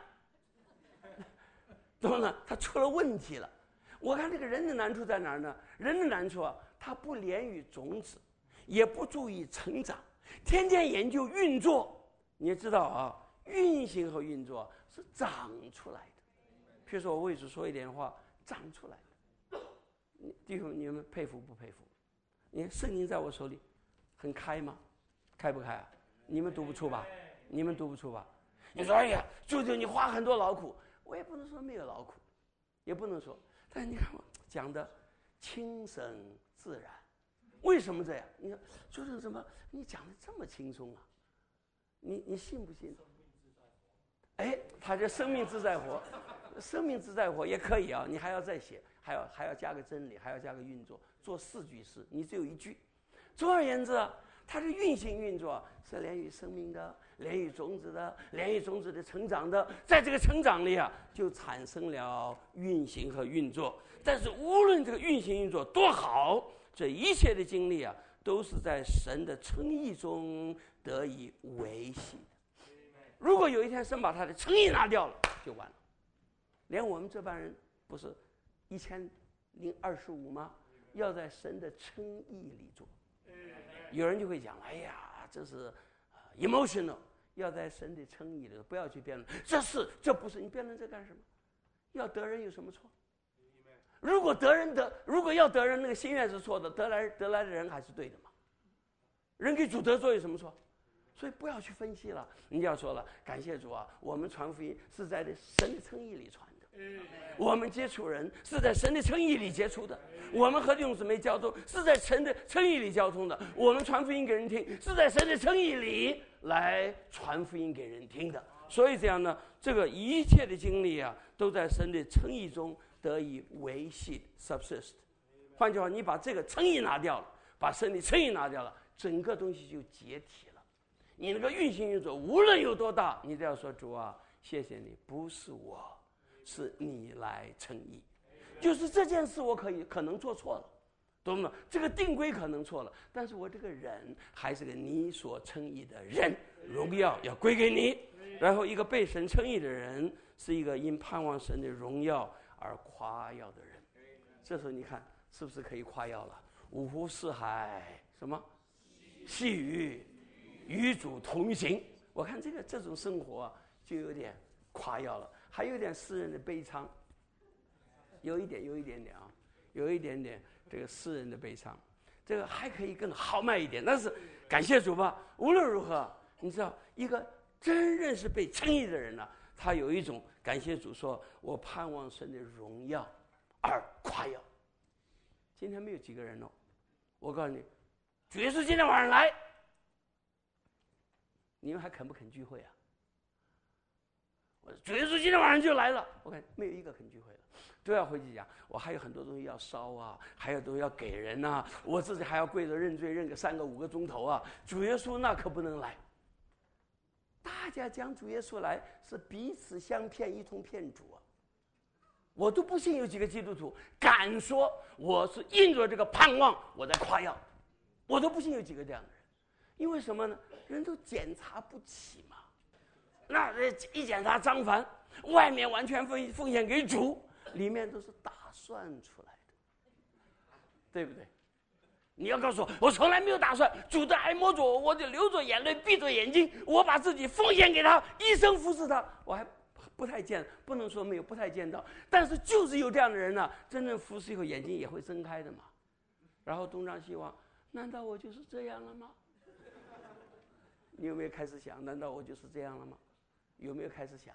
怎么呢？它出了问题了。我看这个人的难处在哪儿呢？人的难处啊，他不连于种子，也不注意成长，天天研究运作。你也知道啊，运行和运作是长出来的。比如说我为主说一点话，长出来的。弟兄，你们佩服不佩服？你看圣经在我手里，很开吗？开不开啊？你们读不出吧？你们读不出吧？你说哎呀，舅舅你花很多劳苦，我也不能说没有劳苦，也不能说，但是你看我讲的轻省自然，为什么这样？你说舅舅怎么你讲的这么轻松啊？你你信不信？哎，他这生命自在活，生命自在活也可以啊，你还要再写，还要还要加个真理，还要加个运作，做四句诗，你只有一句。总而言之啊，它的运行运作是连于生命的，连于种子的，连于种子的成长的，在这个成长里啊，就产生了运行和运作。但是无论这个运行运作多好，这一切的经历啊，都是在神的称义中得以维系的。如果有一天神把他的称义拿掉了，就完了。连我们这帮人不是一千零二十五吗？要在神的称义里做。有人就会讲，哎呀，这是 emotional， 要在神的称义里，不要去辩论，这是这不是，你辩论这干什么？要得人有什么错？如果得人得，如果要得人，那个心愿是错的，得来得来的人还是对的嘛？人给主得罪有什么错？所以不要去分析了。你要说了，感谢主啊，我们传福音是在神的称义里传的，我们接触人是在神的称义里接触的，我们和弟兄姊妹交通是在神的称义里交通的，我们传福音给人听是在神的称义里来传福音给人听的。所以这样呢，这个一切的经历啊，都在神的称义中得以维系 subsist。 换句话，你把这个称义拿掉了，把神的称义拿掉了，整个东西就解体了。你那个运行运作无论有多大，你都要说，主啊，谢谢你，不是我，是你来称义。就是这件事我可以可能做错了，懂吗？这个定规可能错了，但是我这个人还是个你所称义的人，荣耀要归给你。然后一个被神称义的人是一个因盼望神的荣耀而夸耀的人。这时候你看是不是可以夸耀了？五湖四海，什么细雨与主同行。我看这个这种生活就有点夸耀了，还有点诗人的悲怆，有一点，有一点点啊，有一点点这个诗人的悲怆，这个还可以更豪迈一点，但是感谢主吧。无论如何，你知道，一个真正是被称义的人呢、啊，他有一种感谢主说，说我盼望神的荣耀而夸耀。今天没有几个人哦，我告诉你，主耶稣今天晚上来，你们还肯不肯聚会啊？主耶稣今天晚上就来了，我看没有一个肯聚会了，都要回去讲，我还有很多东西要烧啊，还有东西要给人啊，我自己还要跪着认罪认个三个五个钟头啊，主耶稣那可不能来。大家讲主耶稣来是彼此相骗，一同骗主啊！我都不信有几个基督徒敢说我是印着这个盼望我在夸耀，我都不信有几个这样的人，因为什么呢？人都检查不起嘛。那一检查张凡，外面完全奉奉献给主，里面都是打算出来的，对不对？你要告诉我，我从来没有打算，主的爱摸着我，我就流着眼泪，闭着眼睛，我把自己奉献给他，一生服侍他。我还不太见，不能说没有，不太见到，但是就是有这样的人呢、啊，真正服侍以后眼睛也会睁开的嘛。然后东张西望，难道我就是这样了吗？你有没有开始想，难道我就是这样了吗？有没有开始想？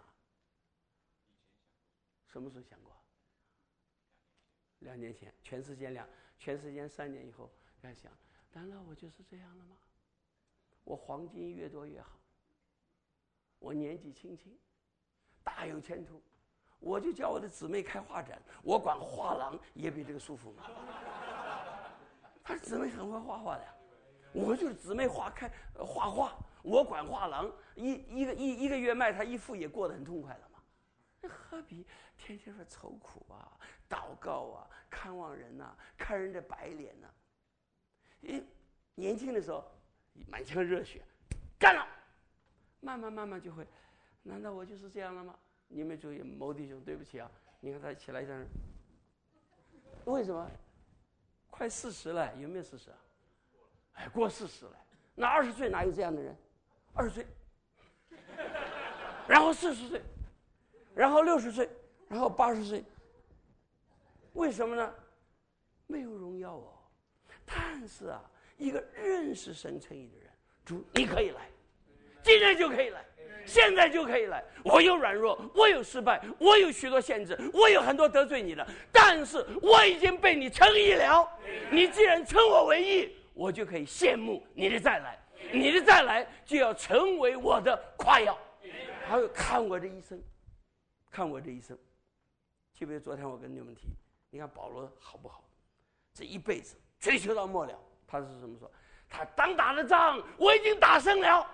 什么时候想过？两年前，全世界两，全世界三年以后，在想，难道我就是这样了吗？我黄金越多越好，我年纪轻轻，大有前途，我就叫我的姊妹开画展，我管画廊也比这个舒服嘛。他姊妹很会画画的呀，我就是姊妹画开画画，我管画廊，一一个一一个月卖他一幅也过得很痛快了嘛。那何必天天说愁苦啊、祷告啊、看望人呐、啊、看人的白脸呐、啊？因年轻的时候满腔热血，干了，慢慢慢慢就会。难道我就是这样了吗？你们注意，某弟兄，对不起啊，你看他起来一张，为什么？快四十了，有没有四十啊？哎，过四十了。那二十岁哪有这样的人？二十岁，然后四十岁，然后六十岁，然后八十岁。为什么呢？没有荣耀哦。但是啊，一个认识神称义的人，主你可以来，今天就可以来，现在就可以来。我有软弱，我有失败，我有许多限制，我有很多得罪你的，但是我已经被你称义了。你既然称我为义，我就可以羡慕你的再来，你的再来就要成为我的夸耀。还有看我这一生，看我这一生，记不记得昨天我跟你们提？你看保罗好不好？这一辈子追求到末了，他是怎么说？他当打的仗我已经打胜了。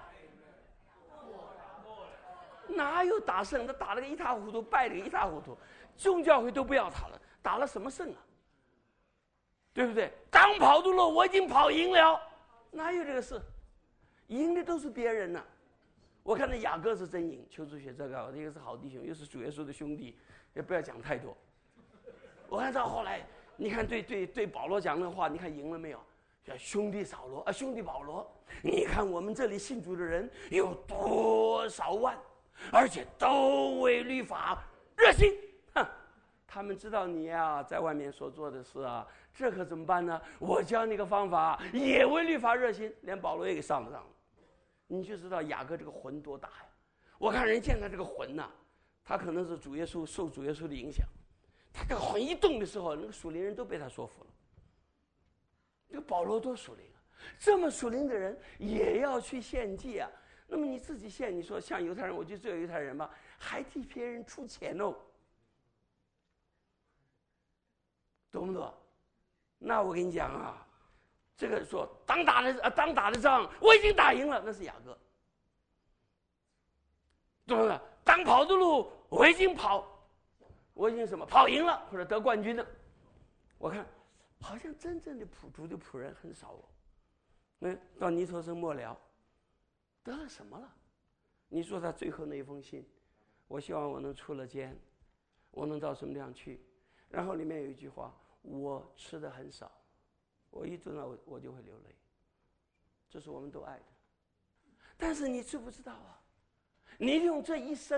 哪有打胜？他打了个一塌糊涂，败了个一塌糊涂，众教会都不要他了，打了什么胜啊？对不对？当跑的路我已经跑赢了，哪有这个事？赢的都是别人呢、啊。我看那雅各是真赢，求主学这个，一个是好弟兄，又是主耶稣的兄弟，也不要讲太多。我看到后来，你看对对对保罗讲的话，你看赢了没有？叫兄弟扫罗啊，兄弟保罗，你看我们这里信主的人有多少万，而且都为律法热心。哼，他们知道你啊，在外面所做的事啊，这可怎么办呢？我教你个方法，也为律法热心，连保罗也给上了当了。你就知道雅各这个魂多大呀！我看人见他这个魂呐、啊，他可能是主耶稣受主耶稣的影响，他这个魂一动的时候，那个属灵人都被他说服了。这个保罗多属灵啊！这么属灵的人也要去献祭啊！那么你自己献，你说像犹太人，我就只有犹太人吧，还替别人出钱哦，懂不懂？那我跟你讲啊。这个说当打的啊，当打的仗我已经打赢了，那是雅各。对不对？当跑的路我已经跑，我已经什么跑赢了，或者得冠军了。我看好像真正的仆主的仆人很少哦。那到尼陀生末了，得了什么了？你说他最后那一封信，我希望我能出了监，我能到什么地方去？然后里面有一句话，我吃的很少。我一读到我我就会流泪，这是我们都爱的。但是你知不知道啊？你用这一生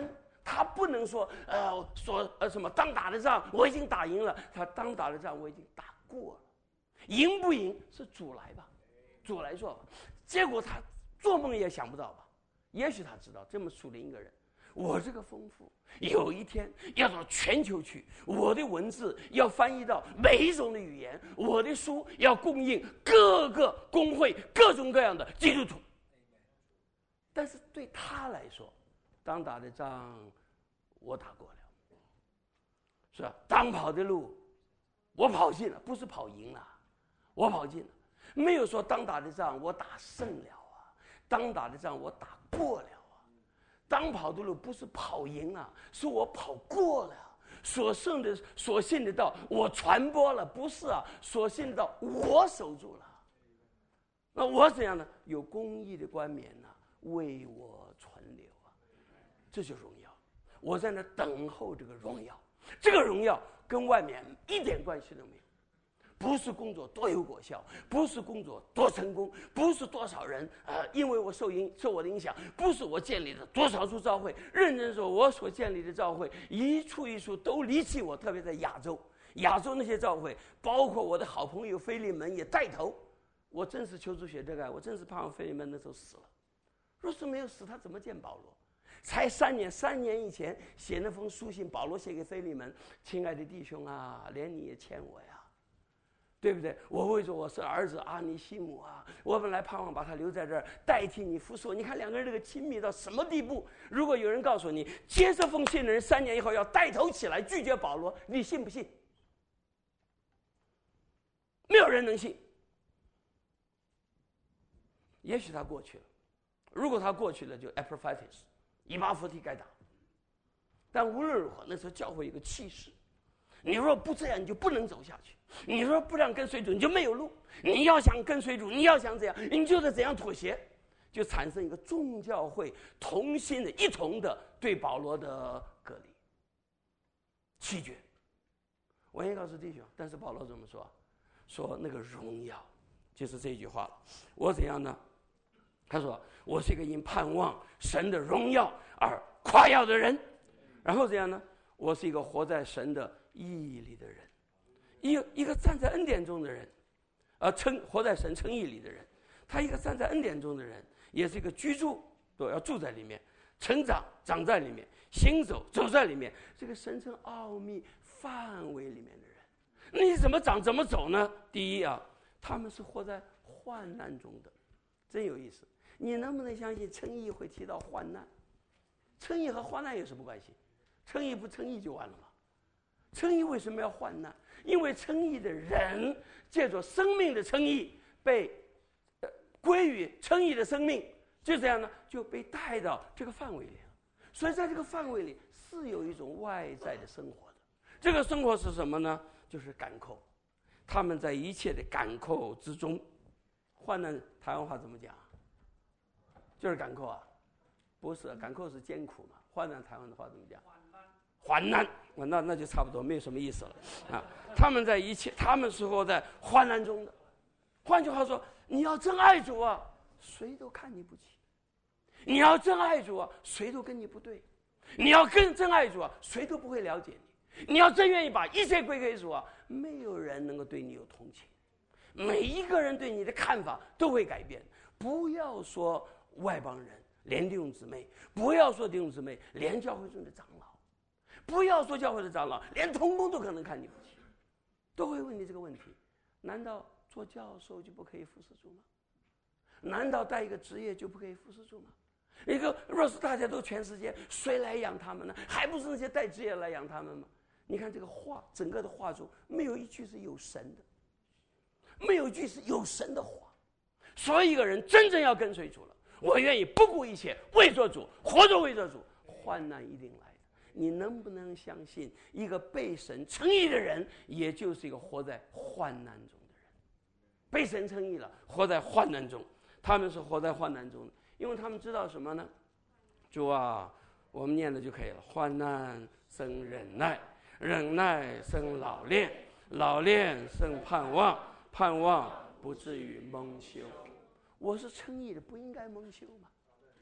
他不能说呃说呃什么当打的仗我已经打赢了，他当打的仗我已经打过了，赢不赢是主来吧，主来做吧。结果他做梦也想不到吧，也许他知道这么属灵一个人，我这个丰富有一天要到全球去，我的文字要翻译到每一种的语言，我的书要供应各个公会各种各样的基督徒。但是对他来说，当打的仗我打过了，是吧？当跑的路我跑尽了，不是跑赢了，我跑尽了。没有说当打的仗我打胜了啊，当打的仗我打过了啊。当跑的路不是跑赢了，是我跑过了。所剩的所信的道我传播了，不是啊，所信的道我守住了。那我怎样呢？有公义的冠冕呢、啊，为我存留啊，这就是荣耀。我在那等候这个荣耀，这个荣耀跟外面一点关系都没有。不是工作多有果效，不是工作多成功，不是多少人啊、呃，因为我受影受我的影响，不是我建立的多少处教会。认真说，我所建立的教会一处一处都离弃我，特别在亚洲，亚洲那些教会，包括我的好朋友腓利门也带头。我真是求主写这个，我真是盼望腓利门那时候死了。若是没有死，他怎么见保罗？才三年，三年以前写那封书信，保罗写给腓利门：亲爱的弟兄啊，连你也欠我呀。对不对？我为着我是儿子阿尼西姆啊，我本来盼望把他留在这儿代替你服侍我。你看两个人这个亲密到什么地步？如果有人告诉你，接这封信的人三年以后要带头起来拒绝保罗，你信不信？没有人能信。也许他过去了，如果他过去了，就 Epaphroditus 以巴弗提该打。但无论如何，那时候教会有个气势。你若不这样，你就不能走下去。你若不让跟随主，你就没有路。你要想跟随主，你要想怎样，你就得怎样妥协，就产生一个众教会同心的、一同的对保罗的隔离、弃绝。我也告诉弟兄，但是保罗怎么说？说那个荣耀，就是这句话了。我怎样呢？他说：“我是一个因盼望神的荣耀而夸耀的人。”然后怎样呢？我是一个活在神的义里的人，一个一个站在恩典中的人，而称活在神称义里的人，他一个站在恩典中的人，也是一个居住都要住在里面，成长长在里面，行走走在里面，这个神称奥秘范围里面的人，你怎么长怎么走呢？第一啊，他们是活在患难中的，真有意思。你能不能相信称义会提到患难？称义和患难有什么关系？称义不称义就完了吗？称义为什么要患难？因为称义的人借着生命的称义被、呃、归于称义的生命，就这样呢，就被带到这个范围里了。所以在这个范围里是有一种外在的生活的。这个生活是什么呢？就是赶扣。他们在一切的赶扣之中，患难台湾话怎么讲？就是赶扣啊？不是，赶扣是艰苦嘛。患难台湾的话怎么讲？患难，那那就差不多，没有什么意思了啊！他们在一切，他们是活在患难中的。换句话说，你要真爱主啊，谁都看你不起；你要真爱主啊，谁都跟你不对；你要更真爱主啊，谁都不会了解你；你要真愿意把一切归给主啊，没有人能够对你有同情。每一个人对你的看法都会改变。不要说外邦人，连弟兄姊妹；不要说弟兄姊妹，连教会中的长老。不要说教会的长老，连同工都可能看你不起，都会问你这个问题：难道做教授就不可以服侍主吗？难道带一个职业就不可以服侍主吗？一个若是大家都全世界，谁来养他们呢？还不是那些带职业来养他们吗？你看这个话，整个的话中没有一句是有神的，没有一句是有神的话。所以一个人真正要跟随主了，我愿意不顾一切为做主，活着为做主，患难一定来。你能不能相信，一个被神称义的人，也就是一个活在患难中的人？被神称义了，活在患难中，他们是活在患难中的，因为他们知道什么呢？主啊，我们念的就可以了：患难生忍耐，忍耐生老练，老练生盼望，盼望不至于蒙羞。我是称义的，不应该蒙羞吗？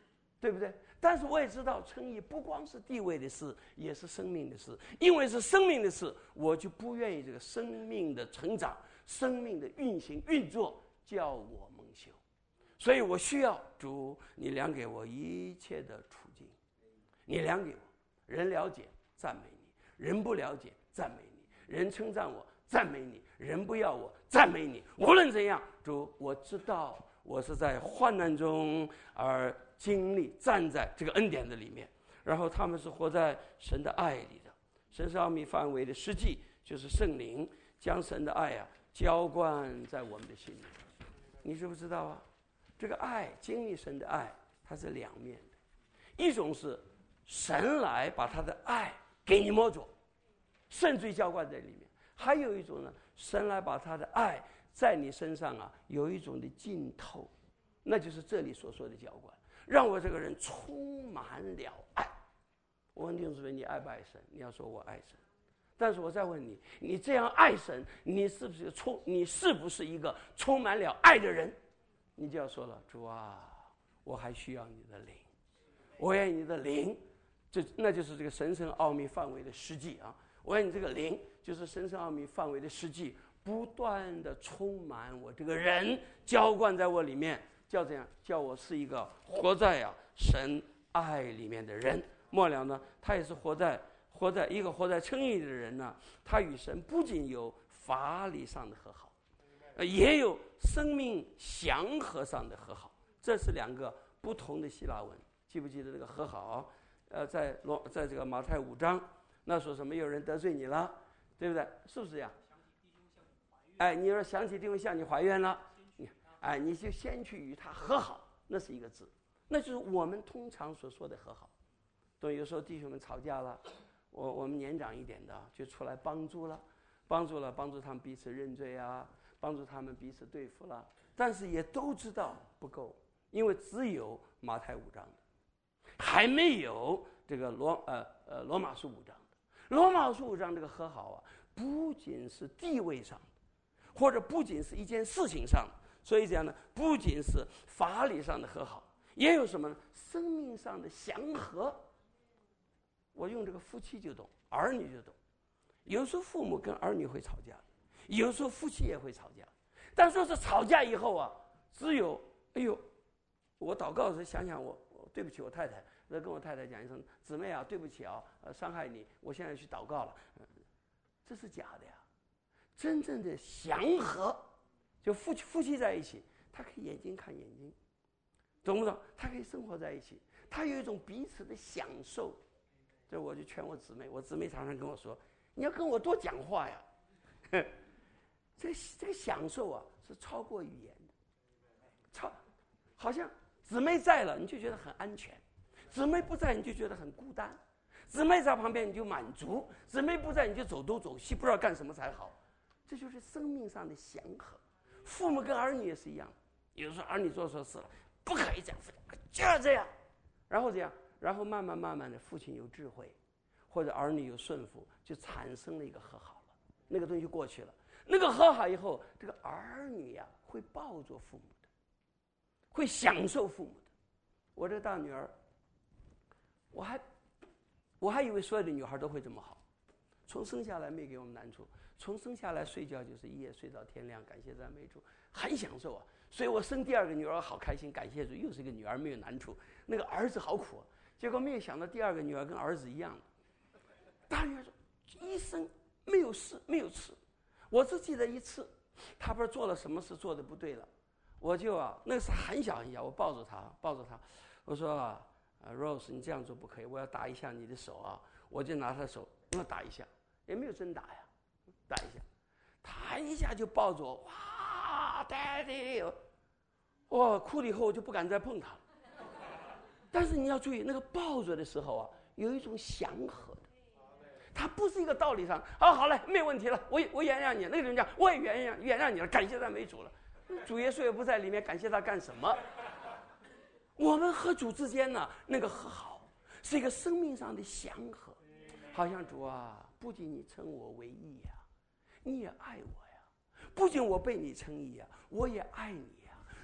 对不对？但是我也知道，称义不光是地位的事，也是生命的事。因为是生命的事，我就不愿意这个生命的成长、生命的运行运作叫我蒙羞。所以我需要主，你量给我一切的处境，你量给我。人了解，赞美你；人不了解，赞美你；人称赞我，赞美你；人不要我，赞美你。无论怎样，主，我知道我是在患难中而经历，站在这个恩典的里面。然后他们是活在神的爱里的。神是奥秘范围的实际，就是圣灵将神的爱啊浇灌在我们的心里。你知不知道啊？这个爱，经历神的爱，它是两面的。一种是神来把他的爱给你摸着，甚至于浇灌在里面；还有一种呢，神来把他的爱在你身上啊有一种的浸透，那就是这里所说的浇灌，让我这个人充满了爱。我问弟兄姊妹，你爱不爱神？你要说我爱神。但是我再问你，你这样爱神，你是不是充？你是不是一个充满了爱的人？你就要说了，主啊，我还需要你的灵，我愿你的灵，这那就是这个神圣奥秘范围的实际啊！我愿你这个灵，就是神圣奥秘范围的实际，不断的充满我这个人，浇灌在我里面，叫这样，叫我是一个活在啊神爱里面的人。末了呢，他也是活在活在一个活在称义的人呢，他与神不仅有法理上的和好，也有生命祥和上的和好，这是两个不同的希腊文。记不记得这个和好？呃，在罗，在这个马太五章，那说什么有人得罪你了，对不对？是不是呀？哎，你要想起弟兄向你怀怨了，哎，你就先去与他和好，那是一个字，那就是我们通常所说的和好。对，有时候弟兄们吵架了，我我们年长一点的就出来帮助了，帮助了，帮助他们彼此认罪啊，帮助他们彼此对付了，但是也都知道不够，因为只有马太五章的，还没有这个罗呃呃罗马书五章的。罗马书五章这个和好啊，不仅是地位上的，或者不仅是一件事情上的，所以这样呢，不仅是法理上的和好，也有什么呢？生命上的祥和。我用这个夫妻就懂，儿女就懂。有时候父母跟儿女会吵架，有时候夫妻也会吵架，但说是吵架以后啊，只有哎呦，我祷告时想想我，我对不起我太太，再跟我太太讲一声，姊妹啊，对不起啊，呃，伤害你，我现在去祷告了，嗯，这是假的呀。真正的祥和，就夫妻夫妻在一起，他可以眼睛看眼睛，懂不懂？他可以生活在一起，他有一种彼此的享受。这我就劝我姊妹，我姊妹常常跟我说，你要跟我多讲话呀。这个这个享受啊，是超过语言的，超好像姊妹在了你就觉得很安全，姊妹不在你就觉得很孤单，姊妹在旁边你就满足，姊妹不在你就走东走西，不知道干什么才好。这就是生命上的祥和。父母跟儿女也是一样，有时候儿女做错事了，不可以这样，就要这样，然后这样。然后慢慢慢慢的，父亲有智慧，或者儿女有顺服，就产生了一个和好了，那个东西就过去了。那个和好以后，这个儿女呀、啊、会抱着父母的，会享受父母的。我这个大女儿，我还我还以为所有的女孩都会这么好，从生下来没给我们难处，从生下来睡觉就是一夜睡到天亮，感谢赞美主，很享受啊。所以我生第二个女儿好开心，感谢主，又是一个女儿没有难处。那个儿子好苦啊。结果没有想到第二个女儿跟儿子一样的，大女儿说一生没有事没有吃，我只记得一次，她不知道做了什么事做的不对了，我就啊那时很小很小，我抱着她抱着她，我说啊 Rose 你这样做不可以，我要打一下你的手啊，我就拿她的手那打一下，也没有真打呀，打一下，她一下就抱着我，哇 Daddy， 哇哭了以后我就不敢再碰她了。但是你要注意，那个抱着的时候啊，有一种祥和的，它不是一个道理上，啊，好了，没问题了，我我原谅你。那个人讲，我也原谅原谅你了，感谢赞美主了。主耶稣也不在里面，感谢他干什么？我们和主之间呢，那个和好是一个生命上的祥和，好像主啊，不仅你称我为义呀、啊，你也爱我呀；不仅我被你称义呀、啊，我也爱你呀、啊。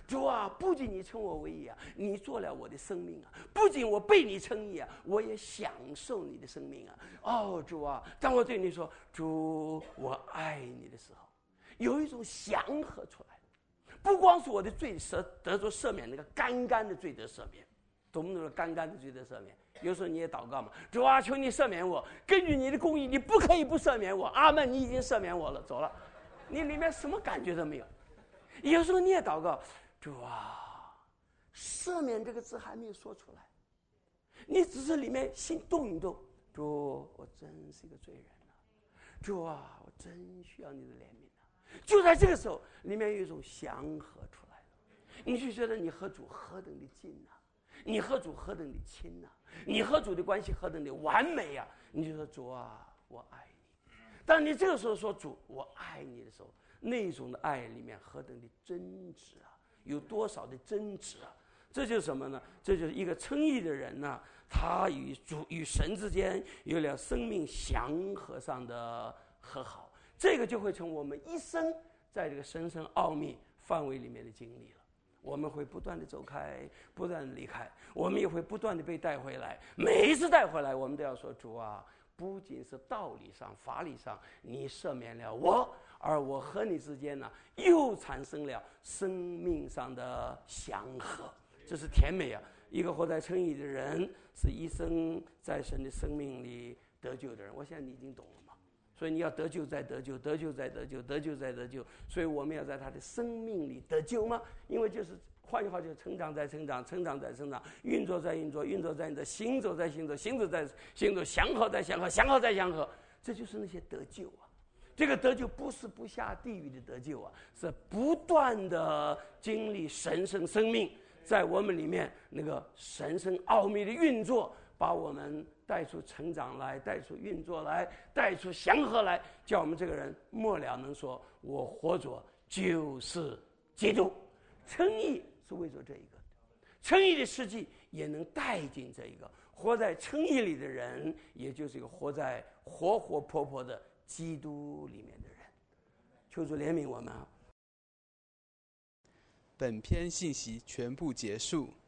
主啊，不仅你称我为义啊，你做了我的生命啊，不仅我被你称义啊，我也享受你的生命啊。哦，主啊，当我对你说主我爱你的时候，有一种祥和出来，不光是我的罪赦得着赦免，那个干干的罪得赦免，懂不懂？干干的罪得赦免。有时候你也祷告嘛，主啊，求你赦免我，根据你的公义，你不可以不赦免我。阿们，你已经赦免我了，走了，你里面什么感觉都没有。有时候你也祷告，主啊，赦免这个字还没有说出来，你只是里面心动一动，主，我真是一个罪人啊，主啊，我真需要你的怜悯啊。就在这个时候，里面有一种祥和出来了，你就觉得你和主何等的近啊，你和主何等的亲啊，你和主的关系何等的完美啊，你就说主啊，我爱你。当你这个时候说主我爱你的时候，那种的爱里面何等的真挚啊，有多少的真挚啊。这就是什么呢？这就是一个称义的人呢、啊，他与主与神之间有了生命祥和上的和好，这个就会成我们一生在这个神圣奥秘范围里面的经历了。我们会不断的走开，不断的离开，我们也会不断的被带回来。每一次带回来，我们都要说主啊，不仅是道理上法理上你赦免了我，而我和你之间呢又产生了生命上的祥和，这是甜美啊。一个活在称义的人是一生在神的生命里得救的人，我想你已经懂了嘛。所以你要得救再得救，得救再得救，得救再得救。所以我们要在他的生命里得救吗？因为就是换句话就是成长在成长，成长在成长，运作在运作，运作在运作，行走在行走，行走在行走，祥和在祥和，祥和在祥和。这就是那些得救啊。这个得救不是不下地狱的得救啊，是不断的经历神圣生命在我们里面那个神圣奥秘的运作，把我们带出成长来，带出运作来，带出祥和来，叫我们这个人末了能说我活着就是基督。称义是为着这一个，称义的实际也能带进这一个。活在称义里的人，也就是一个活在活活泼泼的基督里面的人。求主怜悯我们啊！ 本篇信息全部结束。